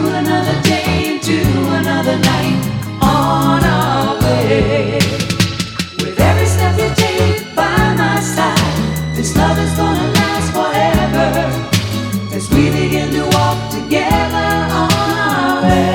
another day, into another night on our way. With every step you take by my side, this love is gonna last forever as we begin to walk together on our way.